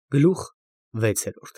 Գլուխ 6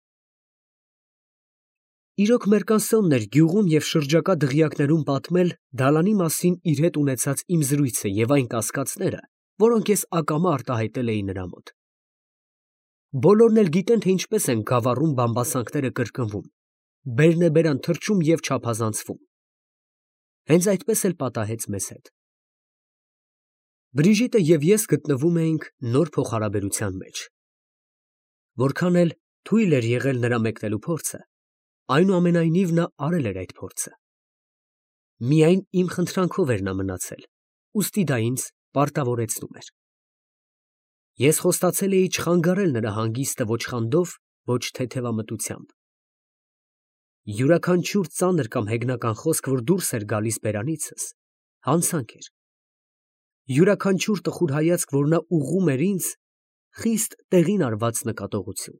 Իրոք մեր կանսոնն էր գյուղում և շրջակա դղյակներում պատմել Դալանի մասին իր հետ ունեցած իմ զրույցը և այն կասկածները, որոնք ես ակամա արտահայտել էի նրա մոտ։ Բոլորն էլ գիտեն, թե ինչպես են գավառում բամբասանքները կրկնվում, բերնեբերան թռչում և չափազանցվում։ Հենց այդպես էլ պատահեց մեզ հետ։ Բրիժիտը և ես գտնվում էինք նոր փոխհարաբերության մեջ։ Որքան էլ թույլ էր եղել նրա մեկնելու փորձը, այնուամենայնիվ նա արել էր այդ փորձը։ Միայն իմ խնդրանքով էր նա մնացել, ուստի դա ինձ պարտավորեցնում էր։ Ես խոստացել էի չխանգարել նրա հանգիստը ոչ խանդով, ոչ թեթևամտությամբ։ Յուրաքանչյուր ծանր կամ հեգնական խոսք, որ դուրս էր գալիս բերանիցս, հանցանք էր։ Յուրաքանչյուր տխուր հայացք, որ նա ուղղում էր ինձ, խիստ տեղին արված նկատողություն։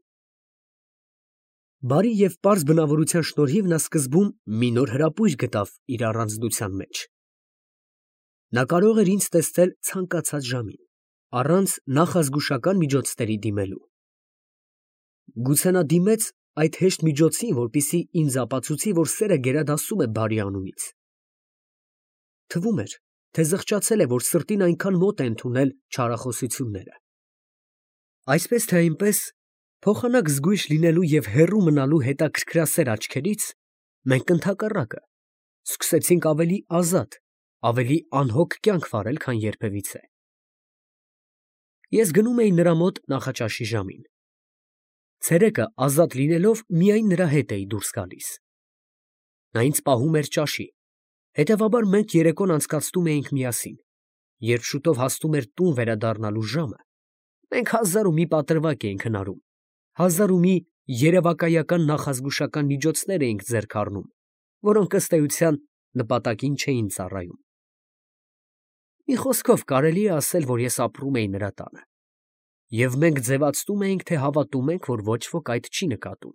Բարի և պարզ բնավորության շնորհիվ նա սկզբում մի նոր հրապույր գտավ իր առանձնության մեջ։ Նա կարող էր ինձ տեսնել ցանկացած ժամին, առանց նախազգուշական միջոցների դիմելու։ Գուցե նա դիմեց այդ հեշտ միջոցին, որպեսզի ինձ ապացուցի, որ սերը գերադասում է բարի անունից։ Թվում էր, թե զղջացել է, որ սրտին այնքան մոտ է ընդունել չարախոսությունները։ Այսպես թե այնպես, փոխանակ զգույշ լինելու և հեռու մնալու հետաքրքրասեր աչքերից, մենք ընդհակառակը սկսեցինք ավելի ազատ, ավելի անհոգ կյանք վարել, քան երբևիցե։ Ես գնում էի նրա մոտ նախաճաշի ժամին։ Ցերեկը ազատ լինելով միայն նրա հետ էի դուրս գալիս։ Նա ինձ պահում էր ճաշի, հետևաբար մենք երեկոն անցկացնում էինք միասին։ Երբ շուտով հասնում էր տուն վերադառնալու ժամը, մենք հազար ու մի պատրվակ էինք հնարում, հազար ու մի երևակայական նախազգուշական միջոցներ էինք ձեռք առնում, որոնք ըստ էության նպատակին չէին ծառայում։ Մի խոսքով կարելի է ասել, որ ես ապրում էի նրա տանը, և մենք ձևացնում էինք, թե հավատում ենք, որ ոչ ոք այդ չի նկատում։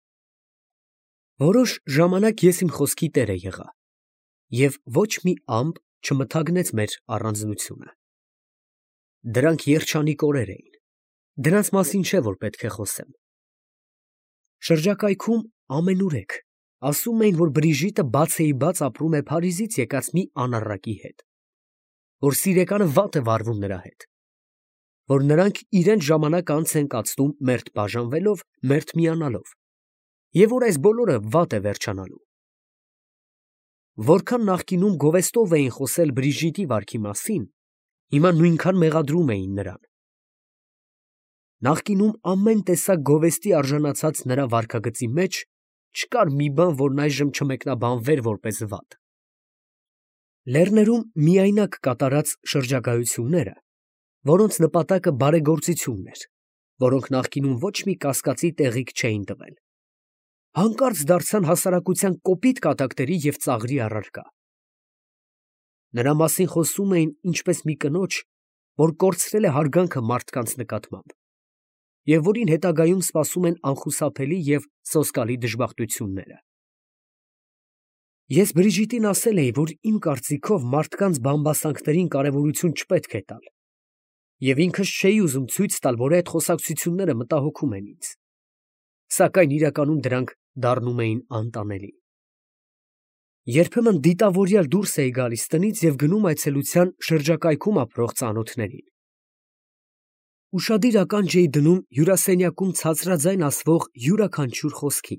Որոշ ժամանակ ես իմ խոսքի տերը եղա, և ոչ մի ամպ չմթագնեց մեր առանձնությունը։ Դրանք երջանիկ օրեր էին, դրանց մասին չէ, որ պետք է խոսեմ։ Շրջակայքում ամենուրեք ասում էին, որ Բրիժիտը բացեիբաց ապրում է Փարիզից եկած մի անառակի հետ, որ սիրեկանը վատ է վարվում նրա հետ, որ նրանք իրենց ժամանակ անց են կացնում մերթ բաժանվելով, մերթ միանալով, և որ այս բոլորը վատ է վերջանալու։ Որքան նախկինում գովեստով էին խոսել Բրիժիտի վարքի մասին, հիմա նույնքան մեղադրում էին նրան։ Նախկինում ամեն տեսակ գովեստի արժանացած նրա վարքագծի մեջ չկար մի բան, որն այժմ չմեկնաբանվեր որպես վատ։ Լեռներում միայնակ կատարած շրջագայությունները, որոնց նպատակը բարեգործությունն էր, որոնք նախկինում ոչ մի կասկածի տեղիք չէին տվել, հանկարծ դարձան հասարակության կոպիտ կատակների և ծաղրի առարկա։ Նրա մասին խոսում էին ինչպես մի կնոջ, որ կորցրել է հարգանքը մարդկանց նկատմամբ, և որին հետագայում սպասում են անխուսափելի և սոսկալի դժբախտությունները։ Ես Բրիժիտին ասել էի, որ իմ կարծիքով մարդկանց բամբասանքներին կարևորություն չպետք է տալ, և ինքս չէի ուզում ցույց տալ, որ այդ խոսակցությունները մտահոգում են ինձ, սակայն իրականում դրանք դառնում էին անտանելի։ Երբեմն դիտավորյալ դուրս էի գալիս տնից և գնում այցելության շրջակայքում ապրող ծանոթներին։ Ուշադիր ականջ էի դնում հյուրասենյակում ցածրաձայն ասվող յուրաքանչյուր խոսքի,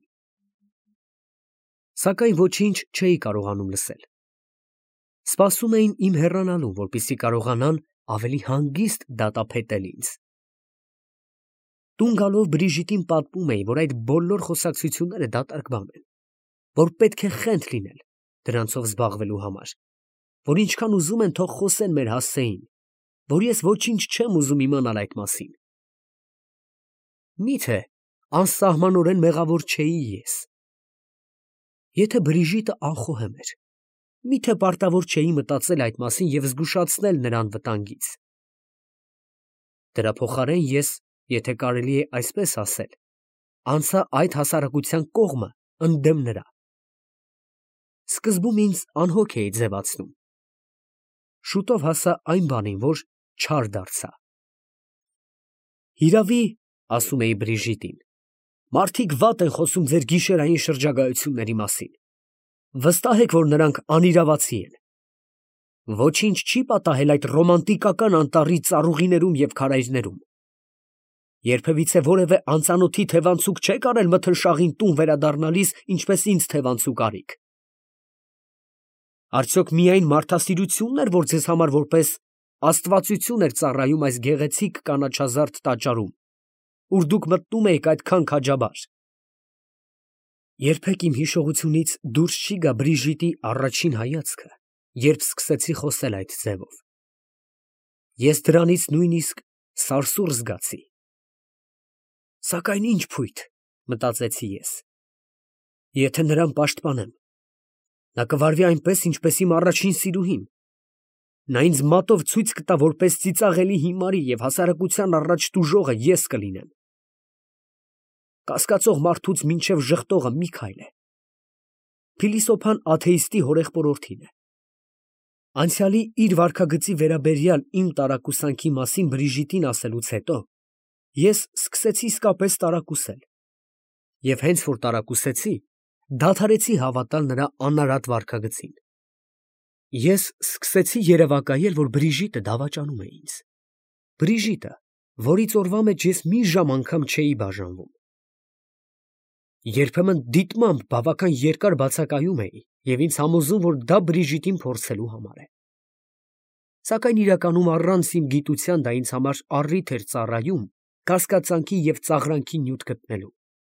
սակայն ոչինչ չէի կարողանում լսել։ Սպասում էին իմ հեռանալուն, որպեսզի կարողանան ավելի հանգիստ դատապետել ինձ։ Տուն գալով Բրիժիտին պատմում էի, որ այդ բոլոր խոսակցությունները դատարկ բան են, որ պետք է խենթ լինել դրանցով զբաղվելու համար, որ ինչքան ուզում են թող խոսեն մեր հասցեին, որ ես ոչինչ չեմ ուզում իմանալ այդ մասին։ Միթե անսահմանորեն մեղավոր չէի ես։ Եթե Բրիժիտը անխոհեմ էր, միթե պարտավոր չէի մտածել այդ մասին և զգուշացնել նրան վտանգից։ Դրա փոխարեն ես, եթե կարելի է այսպես ասել, անցա այդ հասարակության կողմը ընդդեմ նրա։ Սկզբում ինձ անհոգ էի ձևացնում։ Շուտով հասա այն բանին, որ չար դարձա։ Հիրավի, ասում էի Բրիժիտին։ Մարդիկ վատ են խոսում ձեր գիշերային շրջագայությունների մասին։ Վստահ եք, որ նրանք անիրավացի են։ Ոչինչ չի պատահել այդ ռոմանտիկական անտառի ծառուղիներում և քարայրներում։ Երբևիցե որևէ անծանոթի թևանցուկ չեք արել մթնշաղին տուն վերադառնալիս, ինչպես ինձ թևանցուկ արիք։ Արդյոք միայն մարդասիրությունն էր, որ ձեզ համար որպես աստվածություն էր ծառայում այս գեղեցիկ կանաչազարդ տաճարում, ուր դուք մտնում էիք այդքան քաջաբար։ Երբեք իմ հիշողությունից դուրս չի գա Բրիժիտի առաջին հայացքը, երբ սկսեցի խոսել այդ ձևով։ Ես դրանից նույնիսկ սարսուռ զգացի։ Սակայն ինչ փույթ, մտածեցի ես։ Եթե նրան պաշտպանեմ, նա կվարվի այնպես, ինչպես իմ առաջին սիրուհին։ Նա ինձ մատով ցույց կտա որպես ծիծաղելի հիմարի և հասարակության առաջ տուժողը ես կլինեմ։ Կասկածող մարդուց մինչև ժխտողը մի քայլ է։ Փիլիսոփան աթեիստի հորեղբորորդին է։ Անցյալի իր վարքագծի վերաբերյալ իմ տարակուսանքի մասին Բրիժիտին ասելուց հետո ես սկսեցի իսկապես տարակուսել։ Եվ հենց որ տարակուսեցի, դադարեցի հավատալ նրա անարատ վարքագծին։ Ես սկսեցի երևակայել, որ Բրիժիտը դավաճանում է ինձ։ Բրիժիտը, որից օրվա մեջ ես մի ժամ անգամ չէի բաժանվում։ Երբեմն դիտմամբ բավական երկար բացակայում էի և ինձ համոզում, որ դա Բրիժիտին փորձելու համար է։ Սակայն իրականում առանց իմ գիտության դա ինձ համար առիթ էր ծառայում կասկածանքի և ծաղրանքի նյութ գտնելու։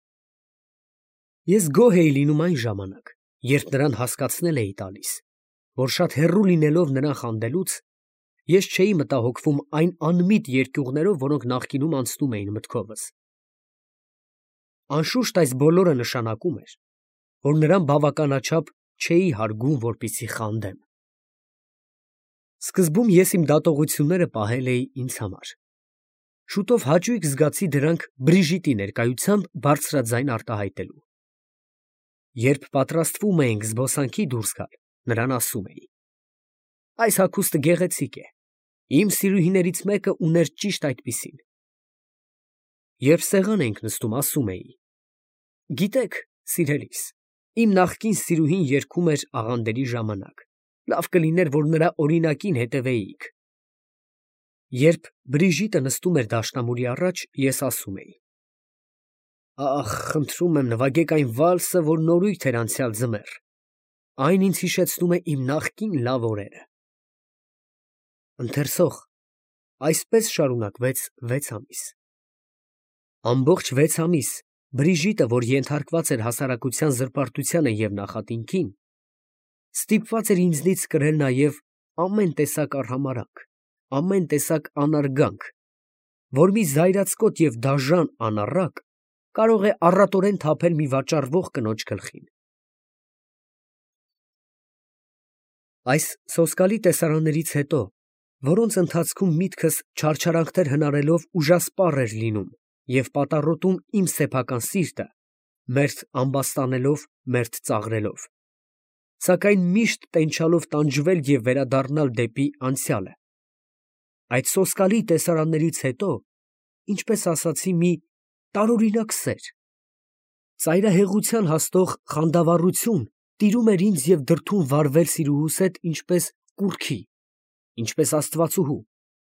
Ես գոհ էի լինում այն ժամանակ, երբ նրան հասկացնել էի տալիս, որ շատ հեռու լինելով նրան խանդելուց, ես չէի մտահոգվում այն անմիտ երկյուղներով, որոնք նախկինում անցնում էին մտքովս։ Անշուշտ այս բոլորը նշանակում էր, որ նրան բավականաչափ չէի հարգում, որպեսզի խանդեմ։ Սկզբում ես իմ դատողությունները պահել էի ինձ համար։ Շուտով հաճույք զգացի դրանք Բրիժիտի ներկայությամբ բարձրաձայն արտահայտելու։ Երբ պատրաստվում էինք զբոսանքի դուրս գալ, նրան ասում էի. այս հագուստը գեղեցիկ է, իմ սիրուհիներից մեկը ուներ ճիշտ այդպիսին։ Երբ սեղան էինք նստում, ասում էի. գիտեք, սիրելիս, իմ նախկին սիրուհին երգում էր աղանդերի ժամանակ, լավ կլիներ, որ նրա օրինակին հետևեիք։ Երբ Բրիժիտը նստում էր դաշնամուրի առաջ, ես ասում էի. ախ, խնդրում եմ, նվագեք այն վալսը, որ նորույթ էր անցյալ ձմեռ, այն ինձ հիշեցնում է իմ նախկին լավ օրերը։ Ընթերցող, այսպես շարունակվեց 6 ամիս։ Ամբողջ 6 ամիս Բրիժիտը, որ ենթարկված էր հասարակության զրպարտությանը և նախատինքին, ստիպված էր ինձնից կրել նաև ամեն տեսակ արհամարհանք, ամեն տեսակ անարգանք, որ մի զայրացկոտ և դաժան անառակ կարող է առատորեն թափել մի վաճառվող կնոջ գլխին։ Այս սոսկալի տեսարաններից հետո, որոնց ընթացքում միտքս չարչարանքներ հնարելով ուժասպառ էր լինում և պատառոտում իմ սեփական սիրտը, մերթ ամբաստանելով, մերթ ծաղրելով, սակայն միշտ տենչալով տանջվել և վերադառնալ դեպի անցյալը, այդ սոսկալի տեսարաններից հետո, ինչպես ասացի, մի տարօրինակ սեր, ծայրահեղության հասնող խանդավառություն տիրում էր ինձ և դրդում վարվել սիրուհուս հետ ինչպես կուռքի, ինչպես աստվածուհու։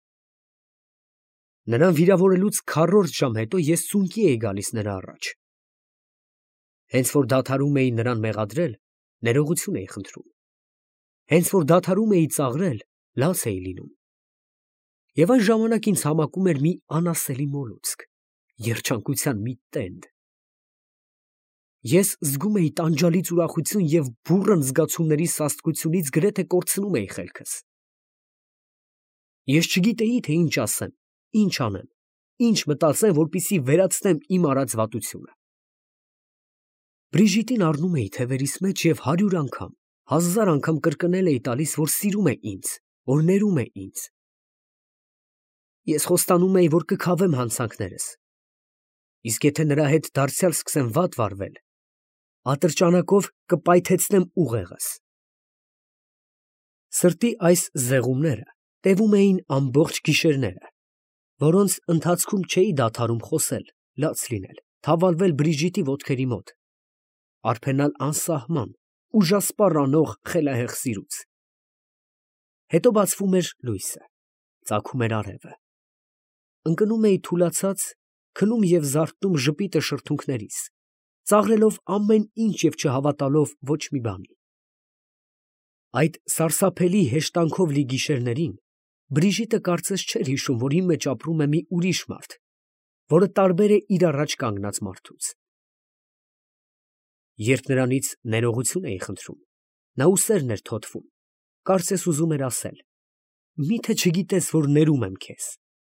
Նրան վիրավորելուց քառորդ ժամ հետո ես ծունկի էի գալիս նրա առաջ։ Հենց որ դադարում էի նրան մեղադրել, ներողություն էի խնդրում։ Հենց որ դադարում էի ծաղրել, լաց էի լինում։ Եվ այն ժամանակ ինձ համակում էր մի անասելի մոլուցք, երջանկության մի տենդ։ Ես զգում էի տանջալից ուրախություն և բուռն զգացումների սաստկությունից գրեթե կորցնում էի խելքս։ Ես չգիտեի, թե ինչ ասեմ, ինչ անեմ, ինչ մտածեմ, որպեսզի վերացնեմ իմ արած վատությունը։ Բրիժիտին առնում էի թևերիս մեջ և 100 անգամ, 1000 անգամ կրկնել էի տալիս, որ սիրում է ինձ, որ ներում է ինձ։ Ես խոստանում էի, որ կքավեմ հանցանքներս, իսկ եթե նրա հետ դարձյալ սկսեմ վատ վարվել, ատրճանակով կպայթեցնեմ ուղեղս։ Սրտի այս զեղումները տևում էին ամբողջ գիշերները, որոնց ընթացքում չէի դադարում խոսել լաց լինել, թավալվել Բրիժիտի ոտքերի մոտ, արփենալ անսահման, ուժասպառ անող խելահեղ սիրուց։ Հետո բացվում էր լույսը, ծագում էր արևը։ Ընկնում էի թուլացած, քնում և զարթնում ժպիտը շրթունքներիս, ծաղրելով ամեն ինչ և չհավատալով ոչ մի բանի։ Այդ սարսափելի հեշտանքով լի գիշերներին Բրիժիտը կարծես չէր հիշում, որ իմ մեջ ապրում է մի ուրիշ մարդ, որը տարբեր է իր առաջ կանգնած մարդուց։ Երբ նրանից ներողություն էի խնդրում, նա ուսերն էր թոթվում, կարծես ուզում էր ասել. «Մի՞թե չգիտես, որ ներում եմ քեզ»։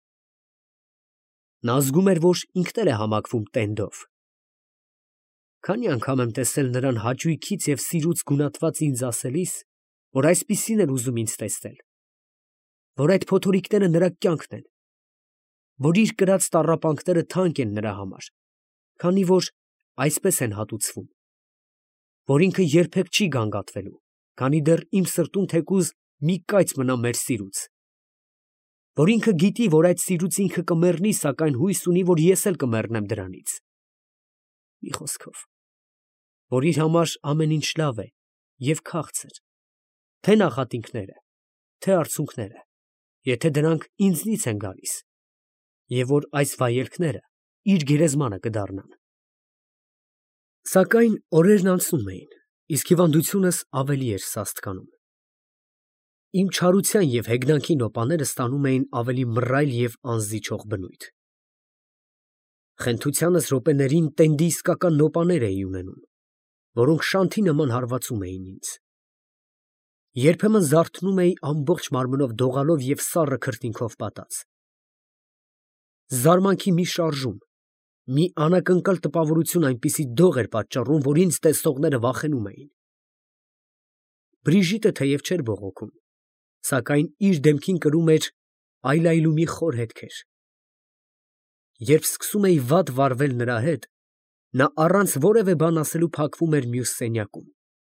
Նա զգում էր, որ ինքն էլ է համակվում տենդով։ Քանի անգամ եմ տեսել նրան հաճույքից և սիրուց գունատված ինձ ասելիս, որ այսպիսին էր ուզում ինձ տեսնել, որ այդ փոթորիկները նրա կյանքն են, որ իր կրած տառապանքները թանկ են նրա համար, քանի որ այսպես են հատուցվում, որ ինքը երբեք չի գանգատվելու, քանի դեռ իմ սրտում թեկուզ մի կայծ մնա մեր սիրուց, որ ինքը գիտի, որ այդ սիրուց ինքը կմեռնի, սակայն հույս ունի, որ ես էլ կմեռնեմ դրանից։ Մի խոսքով, որ իր համար ամեն ինչ լավ է և քաղցր, թե նախատինքները, թե արցունքները, եթե դրանք ինձնից են գալիս, և որ այս վայելքները իր գերեզմանը կդառնան։ Սակայն օրերն անցնում էին, իսկ հիվանդությունս ավելի էր սաստկանում։ Իմ չարության և հեգնանքի նոպաները ստանում էին ավելի մռայլ և անզիջող բնույթ։ Խենթությանս րոպեներին տենդի իսկական նոպաներ էի ունենում, որոնք շանթի նման հարվածում էին ինձ։ Երբեմն զարթնում էի ամբողջ մարմնով դողալով և սառը քրտինքով պատած։ Զարմանքի մի շարժում, մի անակնկալ տպավորություն այնպիսի դող էր պատճառում, որ ինձ տեսնողները վախենում էին։ Բրիժիտը թեև չէր բողոքում, սակայն իր դեմքին կրում էր այլայլումի խոր հետքեր։ Երբ սկսում էի վատ վարվել նրա հետ, նա առանց որևէ բան ասելու փակվում էր մյուս սենյակում։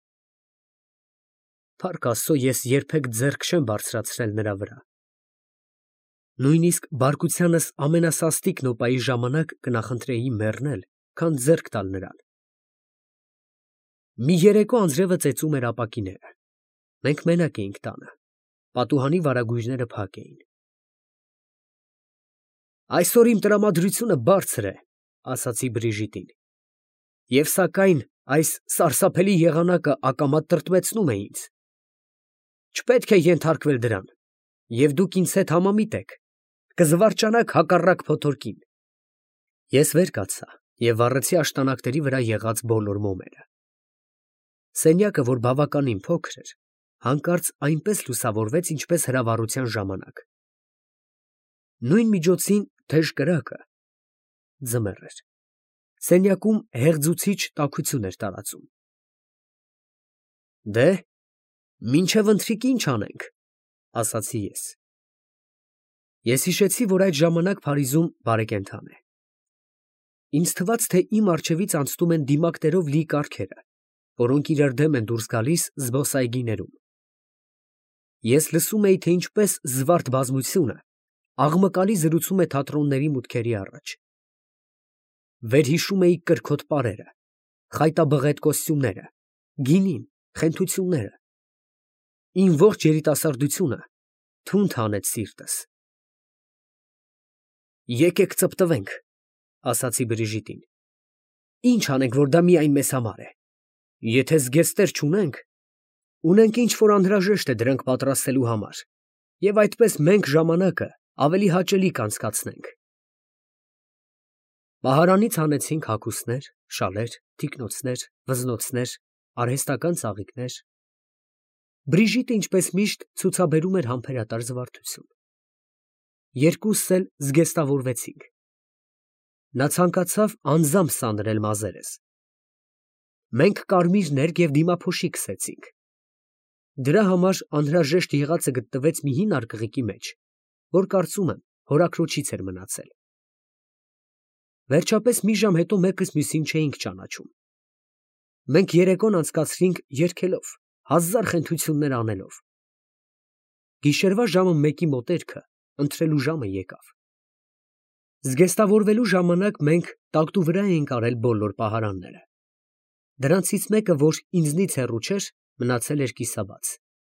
Փառք Աստծո, ես երբեք ձեռք չեմ բարձրացրել նրա վրա։ Նույնիսկ բարկությանս ամենասաստիկ նոպայի ժամանակ կնախընտրեի մեռնել, քան ձեռք տալ նրան։ Մի երեկո անձրևը ծեծում էր ապակիները։ Մենք մենակ էինք տանը, պատուհանի վարագույրները փակ էին։ Այսօր իմ տրամադրությունը բարձր է, ասացի Բրիժիտին, և սակայն այս սարսափելի եղանակը ակամա տրտմեցնում է ինձ։ Չպետք է ենթարկվել դրան, և դուք ինձ հետ համամիտ եք, կզվարճանաք հակառակ փոթորկին։ Ես վեր կացա և վառեցի աշտանակների վրա եղած բոլոր մոմերը։ Սենյակը, որ բավականին փոքր էր, հանկարծ այնպես լուսավորվեց, ինչպես հրավառության ժամանակ։ Նույն միջոցին թեժ կրակը (ձմեռ էր) սենյակում հեղձուցիչ տաքություն էր տարածում։ Դե, մինչև ընթրիք ինչ անենք, ասացի ես։ Ես հիշեցի, որ այդ ժամանակ Փարիզում բարեկենդան է։ Ինձ թվաց, թե իմ առջևից անցնում են դիմակներով լի կառքերը, որոնք իրար դեմ են դուրս գալիս զբոսայգիներում։ Ես լսում էի, թե ինչպես զվարթ բազմությունը աղմկալի զրուցում է թատրոնների մուտքերի առաջ։ Վերհիշում էի կրքոտ պարերը, խայտաբղետ կոստյումները, գինին, խենթությունները։ Իմ ողջ երիտասարդությունը թունդ հանեց սիրտս։ Եկեք ծպտվենք, ասացի Բրիժիտին։ Ինչ անենք, որ դա միայն մեզ համար է։ Եթե զգեստներ չունենք, ունենք ինչ-որ անհրաժեշտ է դրանք պատրաստելու համար, և այդպես մենք ժամանակը ավելի հաճելի կանցկացնենք։ Պահարանից հանեցինք հագուստներ, շալեր, թիկնոցներ, վզնոցներ, արհեստական ծաղիկներ։ Բրիժիտը, ինչպես միշտ, ցուցաբերում էր համբերատար զվարթություն։ Երկուսս էլ զգեստավորվեցինք։ Նա ցանկացավ անձամբ սանրել մազերս։ Մենք կարմիր ներկ և դիմափոշի քսեցինք։ Դրա համար անհրաժեշտ եղածը գտնվեց մի հին արկղիկի մեջ, որ կարծում եմ հորաքրոջից էր մնացել։ Վերջապես մի ժամ հետո մեկս մյուսին չէինք ճանաչում։ Մենք երեկոն անցկացրինք երգելով, հազար խենթություններ անելով։ Գիշերվա ժամը 1-ի մոտերքը ընթրելու ժամը եկավ։ Զգեստավորվելու ժամանակ մենք տակտու վրա էինք արել բոլոր պահարանները։ Դրանցից մեկը, որ ինձնից հեռու չէր, մնացել էր կիսաբաց։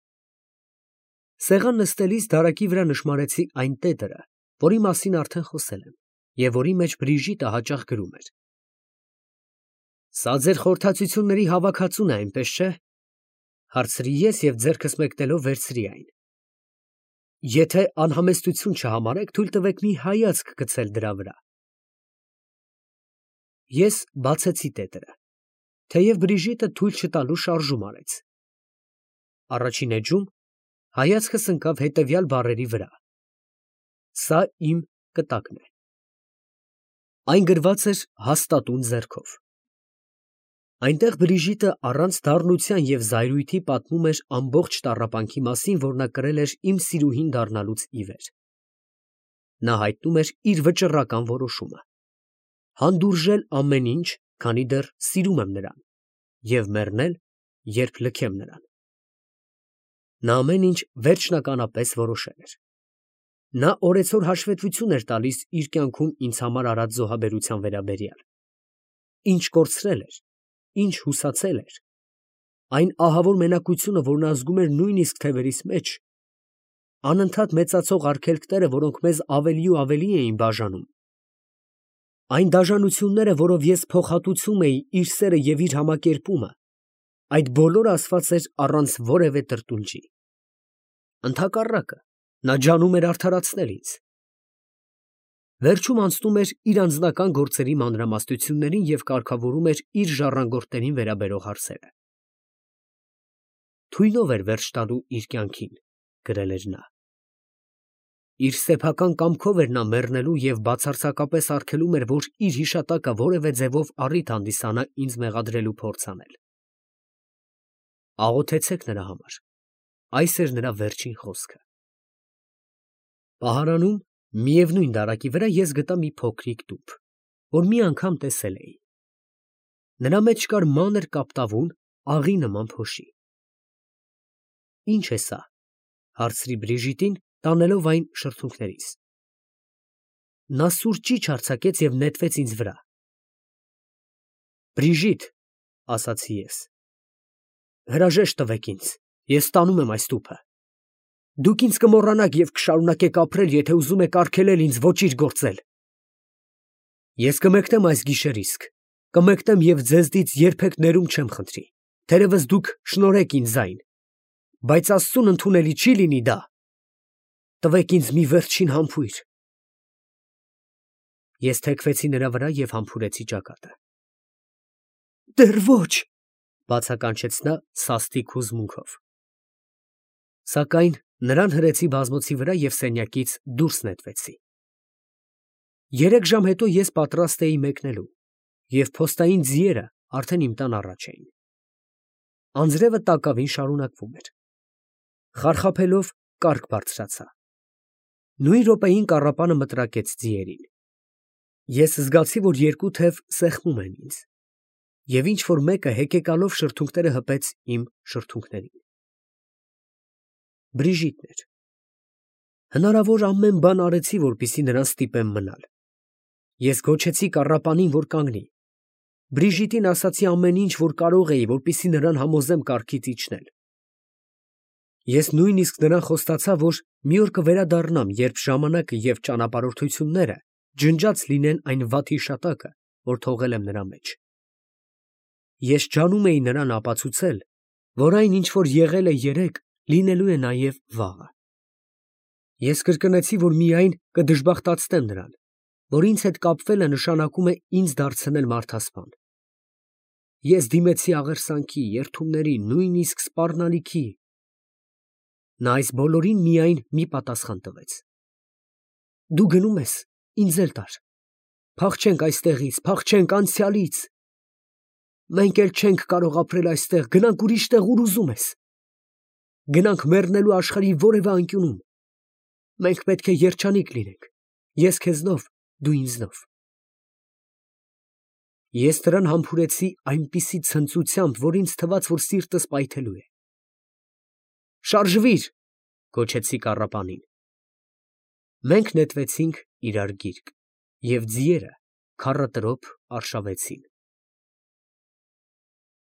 Սեղան նստելիս դարակի վրա նշմարեցի այն տետրը, որի մասին արդեն խոսել եմ, և որի մեջ Բրիժիտը հաճախ գրում էր. «Սա ձեր խորհրդածությունների հավաքածուն է, այնպես չէ»։ Հարցրի ես և ձեռքս մեկնելով վերցրի այն։ Եթե անհամեստություն չհամարեք, թույլ տվեք մի հայացք գցել դրա վրա։ Ես բացեցի տետրը, թեև Բրիժիտը թույլ չտալու շարժում արեց։ Առաջին էջում հայացքս ընկավ հետևյալ բառերի վրա. «Սա իմ կտակն է»։ Այն գրված էր հաստատուն ձեռքով։ Այնտեղ Բրիժիտը առանց դառնության և զայրույթի պատմում էր ամբողջ տառապանքի մասին, որ նա կրել էր իմ սիրուհին դառնալուց ի վեր։ Նա հայտնում էր իր վճռական որոշումը. հանդուրժել ամեն ինչ, քանի դեռ սիրում եմ նրան, և մեռնել, երբ լքեմ նրան։ Նա ամեն ինչ վերջնականապես որոշել էր։ Նա օրեցօր հաշվետվություն էր տալիս իր կյանքում ինձ համար արած զոհաբերության վերաբերյալ։ Ինչ կորցրել էր, ինչ հուսացել էր, այն ահավոր մենակությունը, որ նա զգում էր նույնիսկ թևերիս մեջ, անընդհատ մեծացող արգելքները, որոնք մեզ ավելի ու ավելի էին բաժանում, այն դաժանությունները, որով ես փոխհատուցում էի իր սերը և իր համակերպումը, այդ բոլորը ասված էր առանց որևէ տրտունջի։ Ընդհակառակը, նա ջանում էր արդարացնել ինձ։ Վերջում անցնում էր իր անձնական գործերի մանրամասնություններին և կարգավորում էր իր ժառանգորդներին վերաբերող հարցերը։ Թույնով էր վերջ տալու իր կյանքին, գրել էր նա։ Իր սեփական կամքով էր նա մեռնելու և բացարձակապես արգելում էր, որ իր հիշատակը որևէ ձևով առիթ հանդիսանա ինձ մեղադրելու փորձ անել։ Աղոթեցեք նրա համար։ Այս էր նրա վերջին խոսքը։ Պահարանում, միևնույն դարակի վրա ես գտա մի փոքրիկ տուփ, որ մի անգամ տեսել էի։ Նրա մեջ կար մանր կապտավուն, աղի նման փոշի։ Ի՞նչ է սա, հարցրի Բրիժիտին, տանելով այն շրթունքներիս։ Նա սուր ճիչ արձակեց և նետվեց ինձ վրա։ Բրիժիտ, ասացի ես, հրաժեշտ տվեք ինձ, ես ստանում եմ այս տուփը։ Դուք ինձ կմոռանաք և կշարունակեք ապրել, եթե ուզում եք արգելել ինձ ոճիր գործել։ Ես կմեկնեմ այս գիշեր իսկ, կմեկնեմ և ձեզնից երբեք ներում չեմ խնդրի, թերևս դուք շնորհեք ինձ այն, բայց Աստծուն ընդունելի չի լինի դա։ Տվեք ինձ մի վերջին համբույր։ Ես թեքվեցի նրա վրա և համբուրեցի ճակատը։ Դեռ ոչ, բացականչեց նա սաստիկ հուզմունքով։ Սակայն նրան հրեցի բազմոցի վրա և սենյակից դուրս նետվեցի։ 3 ժամ հետո ես պատրաստ էի մեկնելու, և փոստային ձիերը արդեն իմ տան առաջ էին։ Անձրևը տակավին շարունակվում էր։ Խարխափելով կառք բարձրացա։ Նույն րոպեին կառապանը մտրակեց ձիերին։ Ես զգացի, որ երկու թև սեղմում են ինձ, և ինչ֊որ մեկը հեկեկալով շրթունքները հպեց իմ շրթունքներին։ Բրիժիտն էր։ Հնարավոր ամեն բան արեցի, որպեսզի նրան ստիպեմ մնալ։ Ես գոչեցի կառապանին, որ կանգնի։ Բրիժիտին ասացի ամեն ինչ, որ կարող էի, որպեսզի նրան համոզեմ կառքից իջնել։ Ես նույնիսկ նրան խոստացա, որ մի օր կվերադառնամ, երբ ժամանակը և ճանապարհորդությունները ջնջած լինեն այն վատ հիշատակը, որ թողել եմ նրա մեջ։ Ես ջանում էի նրան ապացուցել, որ այն, ինչ որ եղել է երեկ, լինելու է նաև վաղը։ Ես կրկնեցի, որ միայն կդժբախտացնեմ նրան, որ ինձ հետ կապվելը նշանակում է ինձ դարձնել մարդասպան։ Ես դիմեցի աղերսանքի, երդումների, նույնիսկ սպառնալիքի։ Նա այս բոլորին միայն մի պատասխան տվեց. Դու գնում ես, ինձ էլ տար։ Փախչենք այստեղից, փախչենք անցյալից։ Մենք էլ չենք կարող ապրել այստեղ, գնանք ուրիշ տեղ, ուր ուզում ես։ Գնանք մեռնելու աշխարհի որևէ անկյունում։ Մենք պետք է երջանիկ լինենք, ես քեզնով, դու ինձնով։ Ես նրան համբուրեցի այնպիսի ցնծությամբ, որ ինձ թվաց, որ սիրտս պայթելու է։ Շարժվիր, գոչեցի կառապանին։ Մենք նետվեցինք իրար գիրկ։ Եվ ձիերը քառատրոփ արշավեցին։